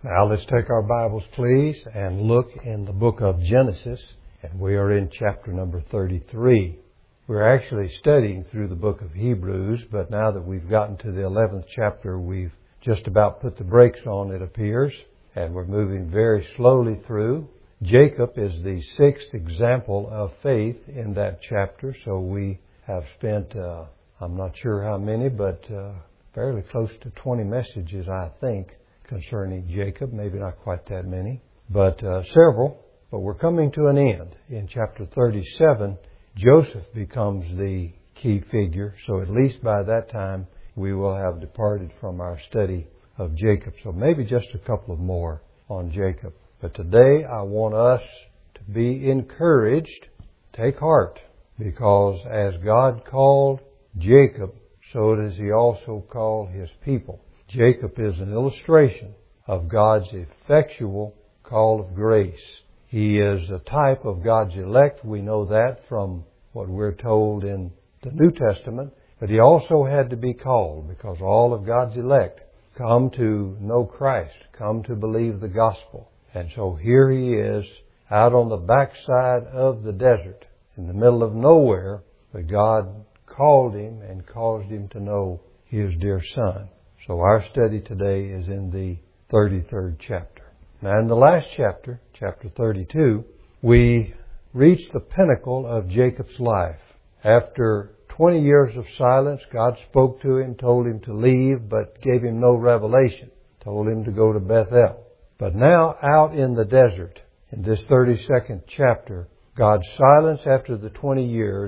Now let's take our Bibles, please, and look in the book of Genesis, and we are in chapter number 33. We're actually studying through the book of Hebrews, but now that we've gotten to the 11th chapter, we've just about put the brakes on, it appears, and we're moving very slowly through. Jacob is the sixth example of faith in that chapter, so we have spent, I'm not sure how many, but fairly close to 20 messages, I think, concerning Jacob. Maybe not quite that many, but several. But we're coming to an end. In chapter 37, Joseph becomes the key figure, so at least by that time we will have departed from our study of Jacob. So maybe just a couple of more on Jacob. But today I want us to be encouraged, take heart, because as God called Jacob, so does He also call His people. Jacob is an illustration of God's effectual call of grace. He is a type of God's elect. We know that from what we're told in the New Testament. But he also had to be called because all of God's elect come to know Christ, come to believe the gospel. And so here he is out on the backside of the desert, in the middle of nowhere, but God called him and caused him to know His dear Son. So our study today is in the 33rd chapter. Now in the last chapter, chapter 32, we reach the pinnacle of Jacob's life. After 20 years of silence, God spoke to him, told him to leave, but gave him no revelation. Told him to go to Bethel. But now out in the desert, in this 32nd chapter, God's silence after the 20 years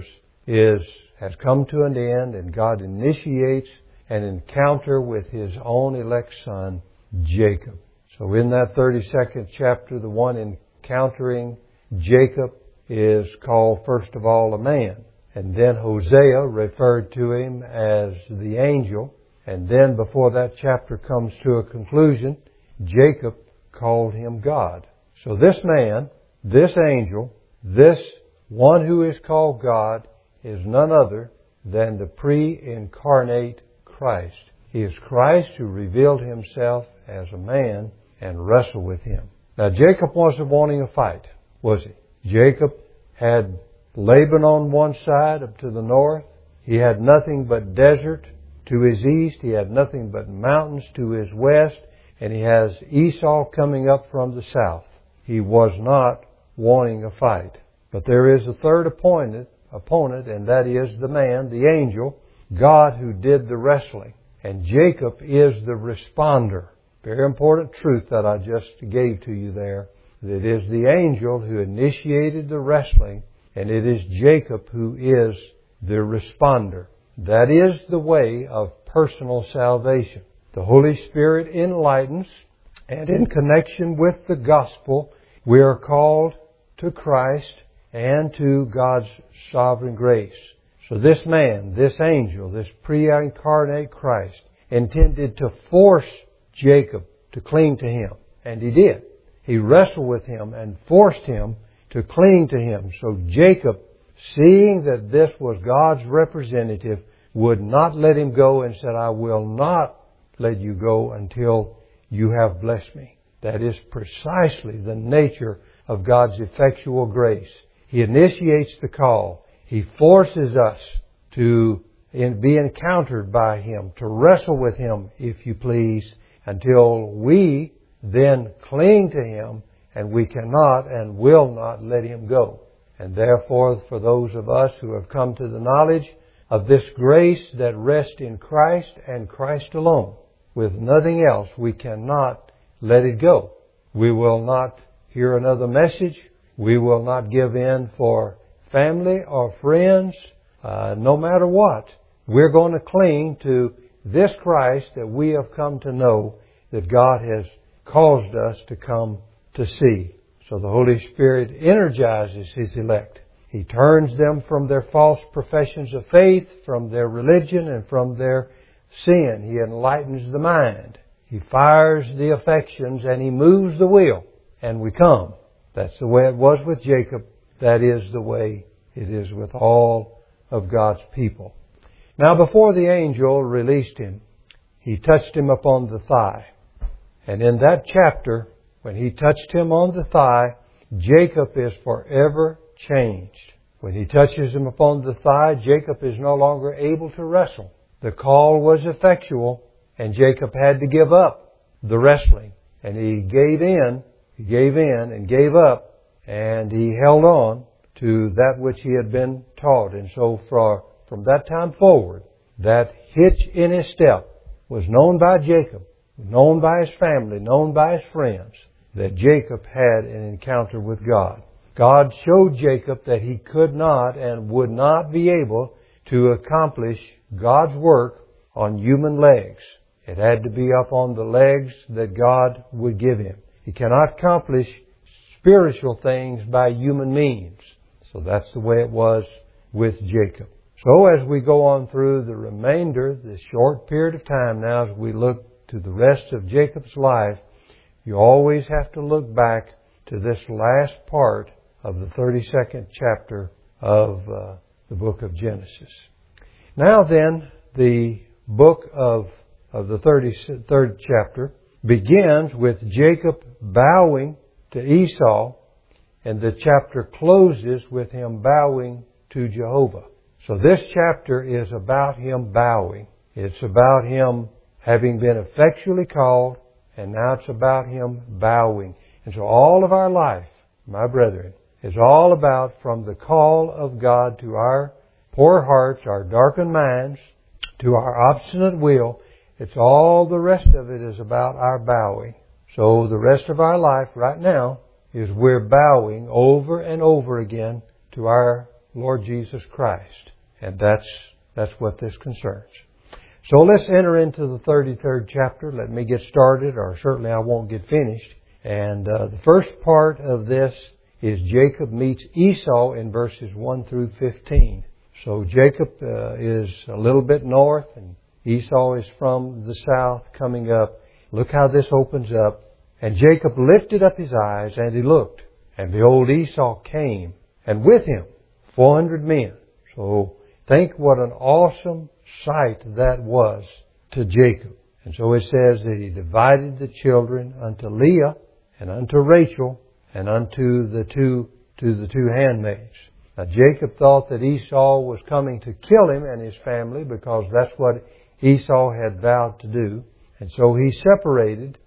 has come to an end, and God initiates an encounter with His own elect son, Jacob. So in that 32nd chapter, the one encountering Jacob is called first of all a man. And then Hosea referred to him as the angel. And then before that chapter comes to a conclusion, Jacob called him God. So this man, this angel, this one who is called God is none other than the pre-incarnate Christ. He is Christ who revealed Himself as a man and wrestled with Him. Now Jacob wasn't wanting a fight, was he? Jacob had Laban on one side up to the north. He had nothing but desert to his east. He had nothing but mountains to his west. And he has Esau coming up from the south. He was not wanting a fight. But there is a third opponent, and that is the man, the angel, God who did the wrestling. And Jacob is the responder. Very important truth that I just gave to you there. That it is the angel who initiated the wrestling, and it is Jacob who is the responder. That is the way of personal salvation. The Holy Spirit enlightens, and in connection with the gospel, we are called to Christ and to God's sovereign grace. So this man, this angel, this pre-incarnate Christ, intended to force Jacob to cling to him. And he did. He wrestled with him and forced him to cling to him. So Jacob, seeing that this was God's representative, would not let him go and said, I will not let you go until you have blessed me. That is precisely the nature of God's effectual grace. He initiates the call. He forces us to be encountered by Him, to wrestle with Him, if you please, until we then cling to Him, and we cannot and will not let Him go. And therefore, for those of us who have come to the knowledge of this grace that rests in Christ and Christ alone, with nothing else, we cannot let it go. We will not hear another message. We will not give in for family or friends, no matter what. We're going to cling to this Christ that we have come to know, that God has caused us to come to see. So the Holy Spirit energizes His elect. He turns them from their false professions of faith, from their religion, and from their sin. He enlightens the mind. He fires the affections, and He moves the will. And we come. That's the way it was with Jacob. That is the way it is with all of God's people. Now before the angel released him, he touched him upon the thigh. And in that chapter, when he touched him on the thigh, Jacob is forever changed. When he touches him upon the thigh, Jacob is no longer able to wrestle. The call was effectual, and Jacob had to give up the wrestling. And he gave in and gave up, and he held on to that which he had been taught. And so from that time forward, that hitch in his step was known by Jacob, known by his family, known by his friends, that Jacob had an encounter with God. God showed Jacob that he could not and would not be able to accomplish God's work on human legs. It had to be up on the legs that God would give him. He cannot accomplish spiritual things by human means. So that's the way it was with Jacob. So as we go on through the remainder, this short period of time now, as we look to the rest of Jacob's life, you always have to look back to this last part of the 32nd chapter of the book of Genesis. Now then, the book of the 33rd chapter begins with Jacob bowing to Esau, and the chapter closes with him bowing to Jehovah. So this chapter is about him bowing. It's about him having been effectually called, and now it's about him bowing. And so all of our life, my brethren, is all about from the call of God to our poor hearts, our darkened minds, to our obstinate will. It's all the rest of it is about our bowing. So the rest of our life right now is we're bowing over and over again to our Lord Jesus Christ. And that's what this concerns. So let's enter into the 33rd chapter. Let me get started, or certainly I won't get finished. And the first part of this is Jacob meets Esau in verses 1 through 15. So Jacob is a little bit north, and Esau is from the south coming up. Look how this opens up. And Jacob lifted up his eyes, and he looked. And behold, Esau came, and with him 400 men. So think what an awesome sight that was to Jacob. And so it says that he divided the children unto Leah and unto Rachel and unto the two handmaids. Now Jacob thought that Esau was coming to kill him and his family, because that's what Esau had vowed to do. And so he separated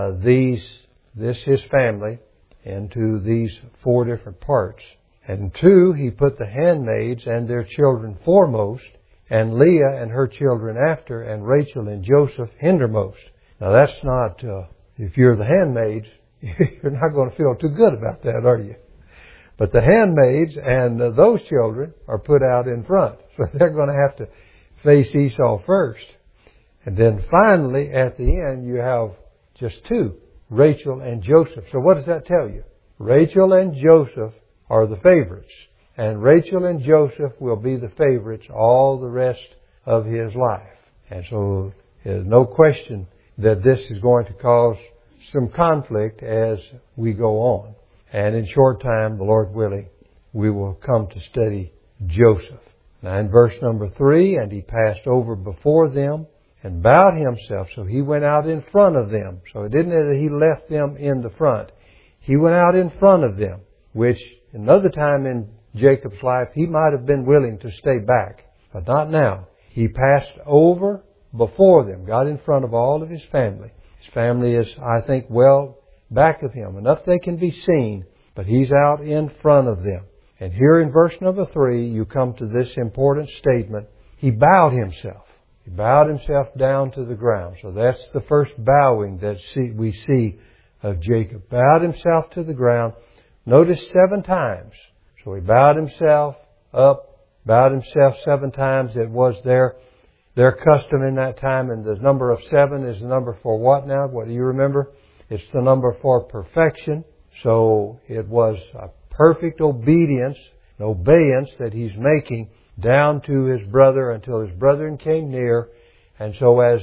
his family into these 4 different parts. And 2, he put the handmaids and their children foremost, and Leah and her children after, and Rachel and Joseph hindermost. Now that's not, if you're the handmaids, you're not going to feel too good about that, are you? But the handmaids and those children are put out in front. So they're going to have to face Esau first. And then finally, at the end, you have just 2, Rachel and Joseph. So what does that tell you? Rachel and Joseph are the favorites. And Rachel and Joseph will be the favorites all the rest of his life. And so there's no question that this is going to cause some conflict as we go on. And in short time, the Lord willing, we will come to study Joseph. Now in verse number 3, and he passed over before them and bowed himself. So he went out in front of them. So it didn't that he left them in the front. He went out in front of them, which another time in Jacob's life, he might have been willing to stay back, but not now. He passed over before them, got in front of all of his family. His family is, I think, well back of him, enough they can be seen, but he's out in front of them. And here in verse number 3, you come to this important statement. He bowed himself. He bowed himself down to the ground. So that's the first bowing that we see of Jacob. Bowed himself to the ground. Notice 7 times. So he bowed himself up, bowed himself 7 times. It was their custom in that time. And the number of 7 is the number for what now? What do you remember? It's the number for perfection. So it was a perfect obedience, an obeyance that he's making down to his brother until his brethren came near. And so as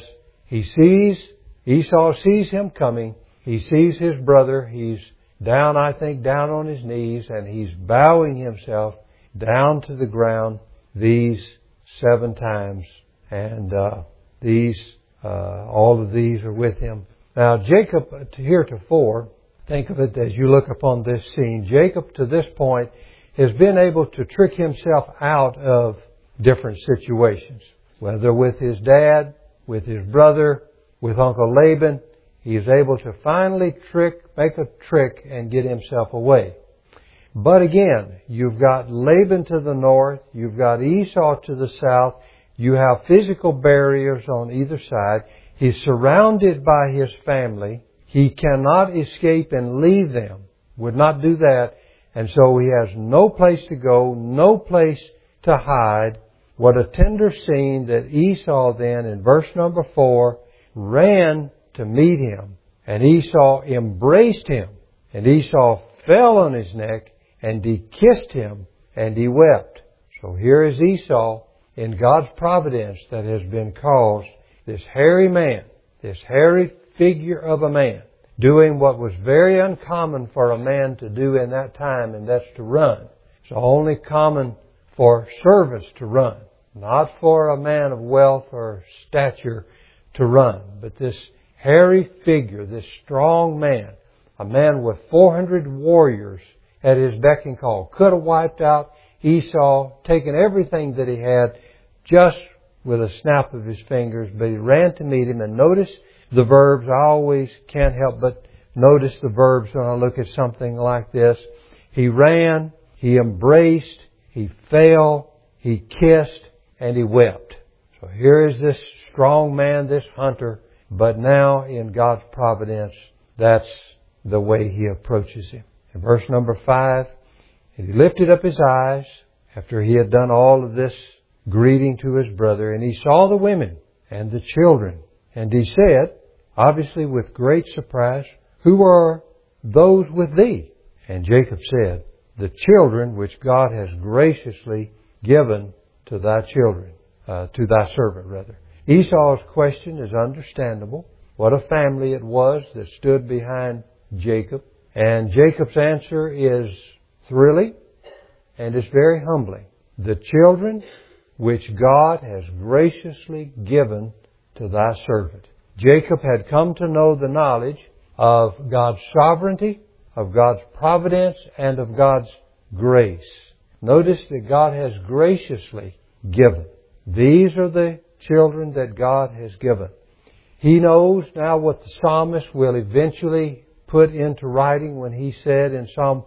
Esau sees him coming, he sees his brother, he's down on his knees, and he's bowing himself down to the ground these 7 times. And all of these are with him. Now, Jacob, heretofore, think of it as you look upon this scene, Jacob to this point has been able to trick himself out of different situations. Whether with his dad, with his brother, with Uncle Laban, he is able to finally make a trick and get himself away. But again, you've got Laban to the north, you've got Esau to the south, you have physical barriers on either side. He's surrounded by his family. He cannot escape and leave them. Would not do that. And so he has no place to go, no place to hide. What a tender scene that Esau then, in verse number 4, ran to meet him. And Esau embraced him. And Esau fell on his neck and he kissed him and he wept. So here is Esau in God's providence that has been caused, this hairy man, this hairy figure of a man, doing what was very uncommon for a man to do in that time, and that's to run. It's only common for servants to run, not for a man of wealth or stature to run. But this hairy figure, this strong man, a man with 400 warriors at his beck and call, could have wiped out Esau, taken everything that he had just with a snap of his fingers, but he ran to meet him. And notice the verbs. I always can't help but notice the verbs when I look at something like this. He ran, he embraced, he fell, he kissed, and he wept. So here is this strong man, this hunter, but now in God's providence, that's the way he approaches him. In verse number 5, and he lifted up his eyes after he had done all of this greeting to his brother, and he saw the women and the children. And he said, obviously with great surprise, who are those with thee? And Jacob said, the children which God has graciously given to thy children, to thy servant rather. Esau's question is understandable. What a family it was that stood behind Jacob. And Jacob's answer is thrilling and it's very humbling. The children which God has graciously given to thy servant. Jacob had come to know the knowledge of God's sovereignty, of God's providence, and of God's grace. Notice that God has graciously given. These are the children that God has given. He knows now what the psalmist will eventually put into writing when he said in Psalm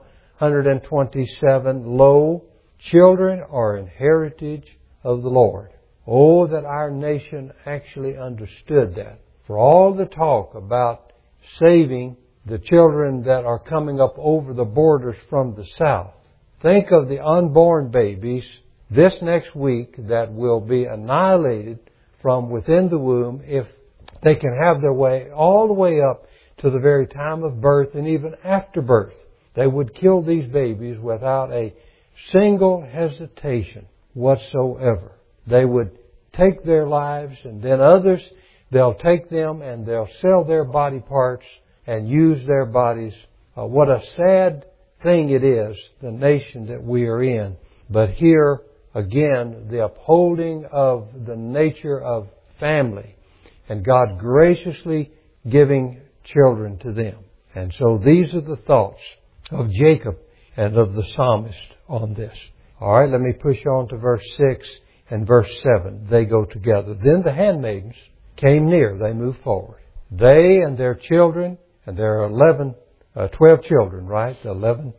127, lo, children are an heritage of the Lord. Oh, that our nation actually understood that. For all the talk about saving the children that are coming up over the borders from the south, think of the unborn babies this next week that will be annihilated from within the womb if they can have their way all the way up to the very time of birth and even after birth. They would kill these babies without a single hesitation whatsoever. They would take their lives, and then others, they'll take them and they'll sell their body parts and use their bodies. What a sad thing it is, the nation that we are in. But here, again, the upholding of the nature of family and God graciously giving children to them. And so these are the thoughts of Jacob and of the psalmist on this. All right, let me push on to verse 6 and verse 7. They go together. Then the handmaidens came near. They moved forward. They and their children, and there are 12 children, right? 11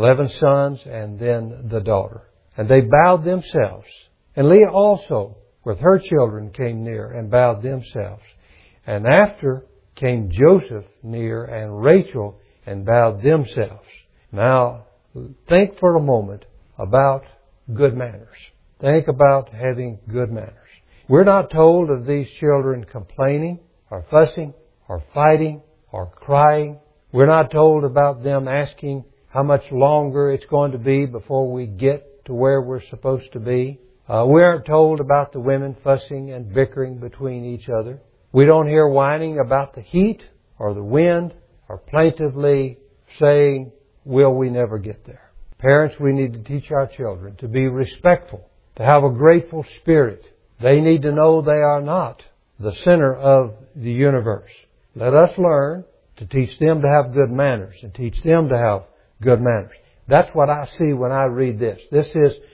sons and then the daughter. And they bowed themselves. And Leah also, with her children, came near and bowed themselves. And after came Joseph near and Rachel and bowed themselves. Now, think for a moment about good manners. Think about having good manners. We're not told of these children complaining or fussing or fighting or crying. We're not told about them asking how much longer it's going to be before we get to where we're supposed to be. We aren't told about the women fussing and bickering between each other. We don't hear whining about the heat or the wind or plaintively saying, will we never get there? Parents, we need to teach our children to be respectful, to have a grateful spirit. They need to know they are not the center of the universe. Let us learn to teach them to have good manners and teach them to have good manners. That's what I see when I read this. This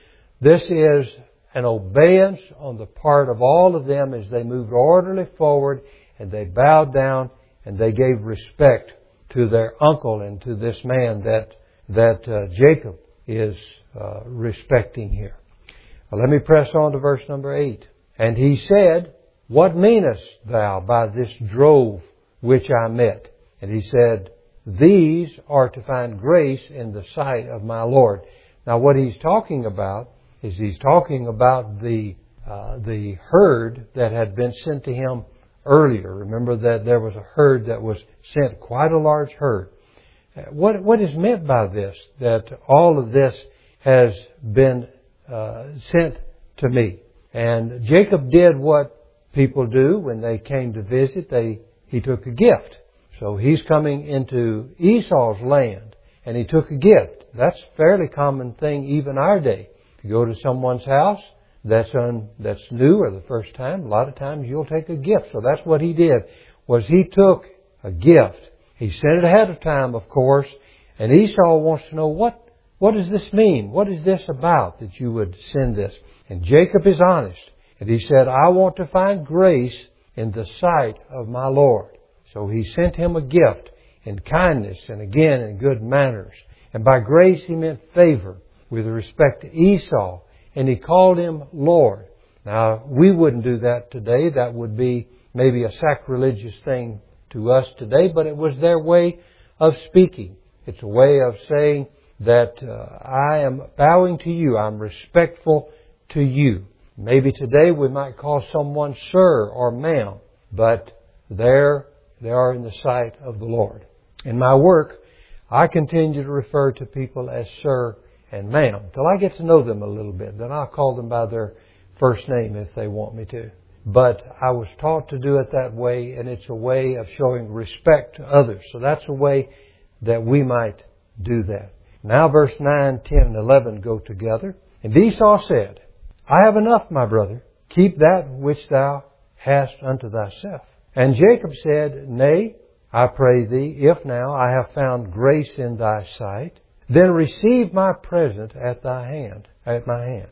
is an obedience on the part of all of them as they moved orderly forward and they bowed down and they gave respect to their uncle and to this man that Jacob is respecting here. Well, let me press on to verse number 8. And he said, What meanest thou by this drove which I met? And he said, These are to find grace in the sight of my Lord. Now what he's talking about is he's talking about the herd that had been sent to him earlier. Remember that there was a herd that was sent, quite a large herd. What is meant by this? That all of this has been sent to me. And Jacob did what people do when they came to visit. He took a gift. So he's coming into Esau's land and he took a gift. That's a fairly common thing even our day. If you go to someone's house that's new or the first time, a lot of times you'll take a gift. So that's what he did, was he took a gift. He sent it ahead of time, of course, and Esau wants to know what does this mean? What is this about that you would send this? And Jacob is honest. And he said, I want to find grace in the sight of my Lord. So he sent him a gift in kindness and again in good manners. And by grace he meant favor with respect to Esau. And he called him Lord. Now, we wouldn't do that today. That would be maybe a sacrilegious thing to us today, but it was their way of speaking. It's a way of saying that I am bowing to you. I'm respectful to you. Maybe today we might call someone sir or ma'am, but there they are in the sight of the Lord. In my work, I continue to refer to people as sir and ma'am till I get to know them a little bit. Then I'll call them by their first name if they want me to. But I was taught to do it that way, and it's a way of showing respect to others. So that's a way that we might do that. Now verse 9, 10, and 11 go together. And Esau said, I have enough, my brother. Keep that which thou hast unto thyself. And Jacob said, Nay, I pray thee, if now I have found grace in thy sight, then receive my present at my hand.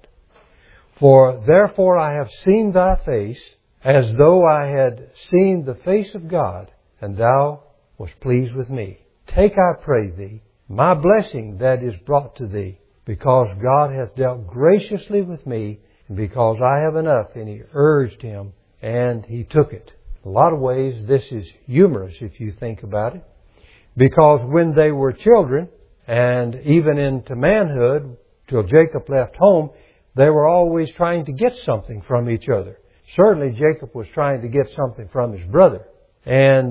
For therefore I have seen thy face, as though I had seen the face of God, and thou wast pleased with me. Take, I pray thee, my blessing that is brought to thee, because God hath dealt graciously with me, and because I have enough. And he urged him, and he took it. In a lot of ways, this is humorous if you think about it. Because when they were children, and even into manhood, till Jacob left home, they were always trying to get something from each other. Certainly Jacob was trying to get something from his brother. And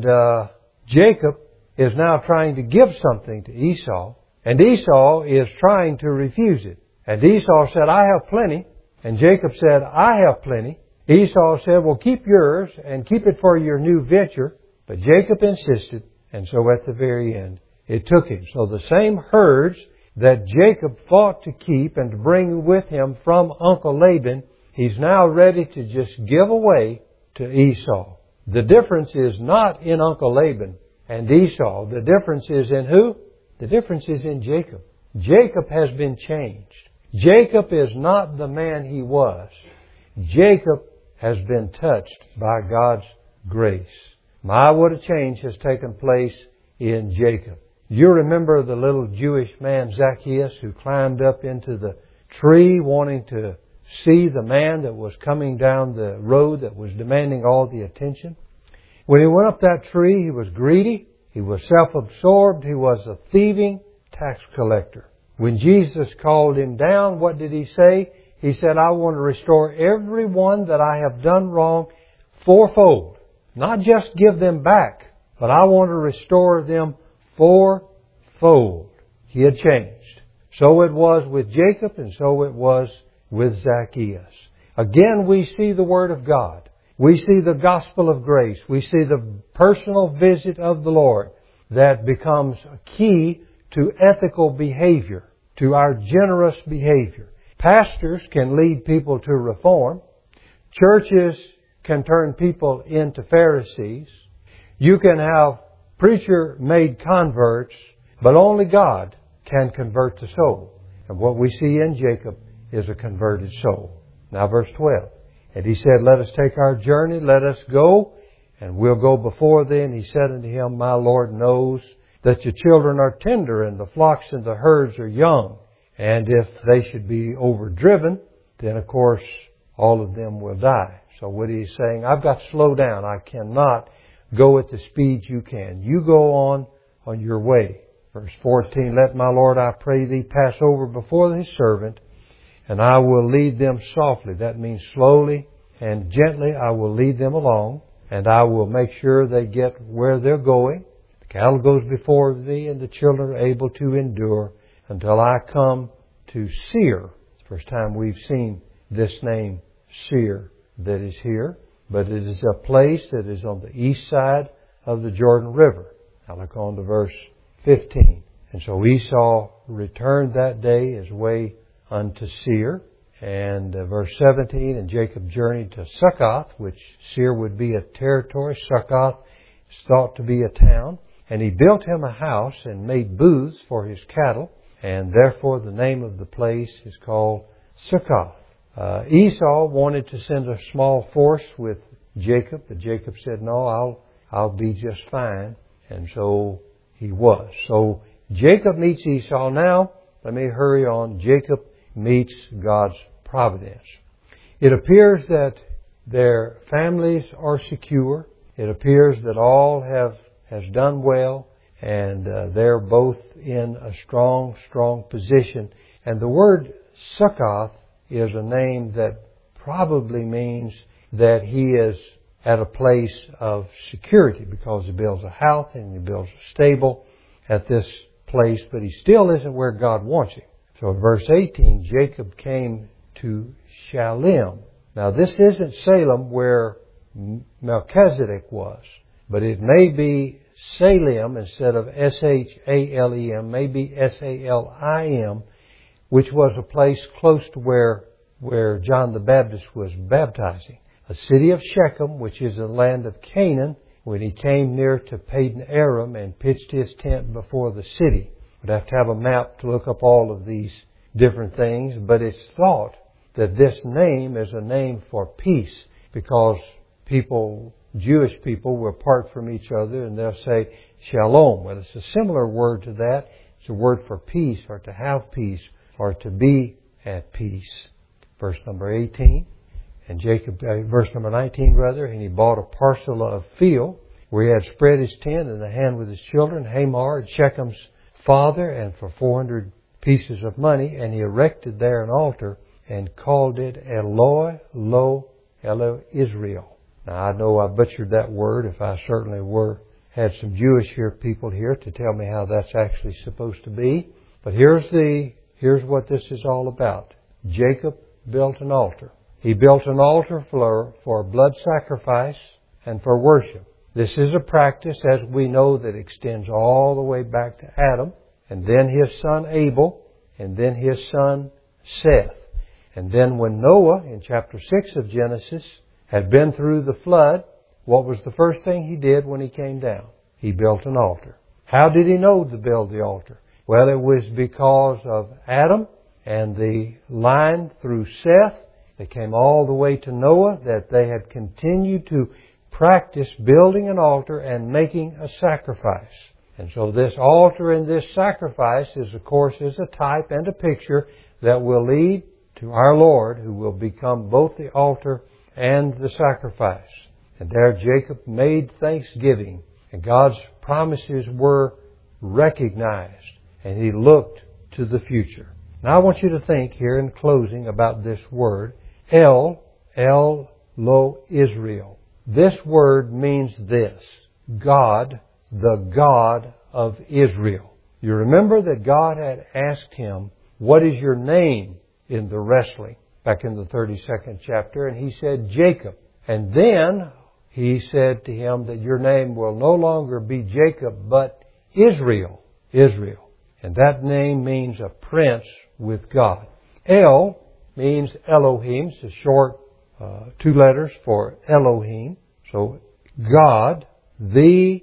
Jacob is now trying to give something to Esau. And Esau is trying to refuse it. And Esau said, I have plenty. And Jacob said, I have plenty. Esau said, well, keep yours and keep it for your new venture. But Jacob insisted. And so at the very end, it took him. So the same herds that Jacob fought to keep and to bring with him from Uncle Laban, he's now ready to just give away to Esau. The difference is not in Uncle Laban and Esau. The difference is in who? The difference is in Jacob. Jacob has been changed. Jacob is not the man he was. Jacob has been touched by God's grace. My, what a change has taken place in Jacob. You remember the little Jewish man Zacchaeus who climbed up into the tree wanting to see the man that was coming down the road that was demanding all the attention? When he went up that tree, he was greedy, he was self-absorbed, he was a thieving tax collector. When Jesus called him down, what did he say? He said, I want to restore everyone that I have done wrong fourfold. Not just give them back, but I want to restore them fourfold. He had changed. So it was with Jacob, and so it was with Zacchaeus. Again, we see the Word of God. We see the gospel of grace. We see the personal visit of the Lord that becomes a key to ethical behavior, to our generous behavior. Pastors can lead people to reform. Churches can turn people into Pharisees. You can have preacher-made converts, but only God can convert the soul. And what we see in Jacob is a converted soul. Now verse 12. And he said, let us take our journey, let us go, and we'll go before thee. And he said unto him, my Lord knows that your children are tender, and the flocks and the herds are young. And if they should be overdriven, then of course all of them will die. So what he's saying, I've got to slow down. I cannot go at the speed you can. You go on your way. Verse 14, let my Lord, I pray thee, pass over before his servant, and I will lead them softly. That means slowly and gently I will lead them along, and I will make sure they get where they're going. The cattle goes before thee, and the children are able to endure until I come to Seir. It's the first time we've seen this name, Seir, that is here. But it is a place that is on the east side of the Jordan River. Now look on to verse 15. And so Esau returned that day his way unto Seir. And verse 17, and Jacob journeyed to Succoth, which Seir would be a territory. Succoth is thought to be a town. And he built him a house and made booths for his cattle. And therefore the name of the place is called Succoth. Esau wanted to send a small force with Jacob, but Jacob said, no, I'll be just fine. And so he was. So Jacob meets Esau. Now, let me hurry on. Jacob meets God's providence. It appears that their families are secure. It appears that all has done well, and they're both in a strong position. And the word Succoth is a name that probably means that he is at a place of security, because he builds a house and he builds a stable at this place, but he still isn't where God wants him. So in verse 18, Jacob came to Shalem. Now this isn't Salem where Melchizedek was, but it may be Salem instead of Shalem, maybe Salim, which was a place close to where John the Baptist was baptizing. A city of Shechem, which is the land of Canaan, when he came near to Padan Aram and pitched his tent before the city. We'd have to have a map to look up all of these different things, but it's thought that this name is a name for peace, because Jewish people will part from each other and they'll say shalom. Well, it's a similar word to that. It's a word for peace, or to have peace, or to be at peace. Verse number 18. And Jacob, verse number 19 rather, and he bought a parcel of field where he had spread his tent in the hand with his children, Hamor, Shechem's father, and for 400 pieces of money, and he erected there an altar and called it Eloi Israel. Now I know I butchered that word. If I certainly had some Jewish people here to tell me how that's actually supposed to be. But here's what this is all about. Jacob built an altar. He built an altar for blood sacrifice and for worship. This is a practice, as we know, that extends all the way back to Adam, and then his son Abel, and then his son Seth. And then when Noah, in chapter 6 of Genesis, had been through the flood, what was the first thing he did when he came down? He built an altar. How did he know to build the altar? Well, it was because of Adam and the line through Seth that came all the way to Noah, that they had continued to practice building an altar and making a sacrifice. And so this altar and this sacrifice is, of course, is a type and a picture that will lead to our Lord, who will become both the altar and the sacrifice. And there Jacob made thanksgiving, and God's promises were recognized, and he looked to the future. Now I want you to think here in closing about this word, El Lo Israel. This word means this: God, the God of Israel. You remember that God had asked him, what is your name in the wrestling? Back in the 32nd chapter. And he said, Jacob. And then he said to him that your name will no longer be Jacob, but Israel. Israel. And that name means a prince with God. El means Elohim. It's a short 2 letters for Elohim. So God, the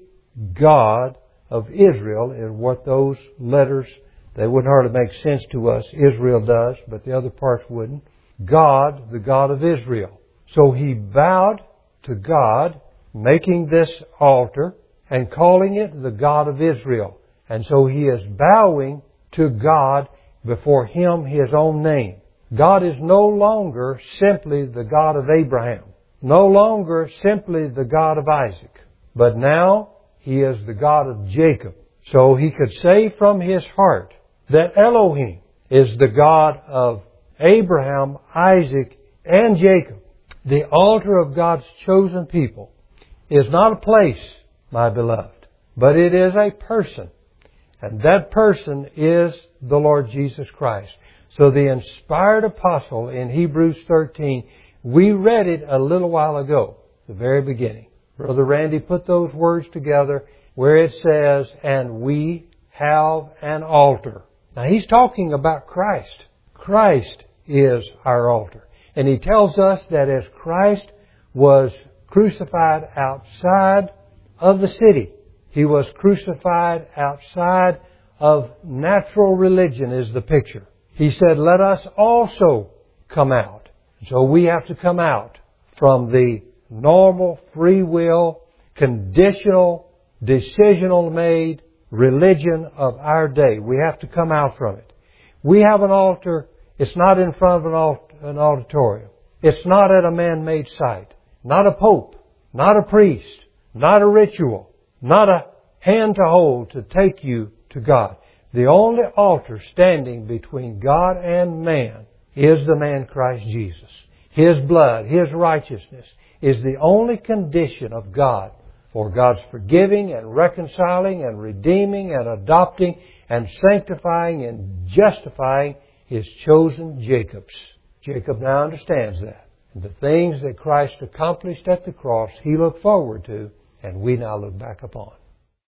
God of Israel is what those letters, they wouldn't hardly make sense to us. Israel does, but the other parts wouldn't. God, the God of Israel. So he bowed to God, making this altar and calling it the God of Israel. And so he is bowing to God before him, his own name. God is no longer simply the God of Abraham, no longer simply the God of Isaac, but now he is the God of Jacob. So he could say from his heart that Elohim is the God of Abraham, Isaac, and Jacob. The altar of God's chosen people is not a place, my beloved, but it is a person. And that person is the Lord Jesus Christ. So the inspired apostle in Hebrews 13, we read it a little while ago, the very beginning. Brother Randy put those words together where it says, and we have an altar. Now he's talking about Christ. Christ is our altar. And he tells us that as Christ was crucified outside of the city, he was crucified outside of natural religion is the picture. He said, let us also come out. So we have to come out from the normal, free will, conditional, decisional made religion of our day. We have to come out from it. We have an altar. It's not in front of an auditorium. It's not at a man-made site. Not a pope. Not a priest. Not a ritual. Not a hand to hold to take you to God. The only altar standing between God and man is the man Christ Jesus. His blood, His righteousness is the only condition of God for God's forgiving and reconciling and redeeming and adopting and sanctifying and justifying His chosen Jacobs. Jacob now understands that. And the things that Christ accomplished at the cross, he looked forward to, and we now look back upon.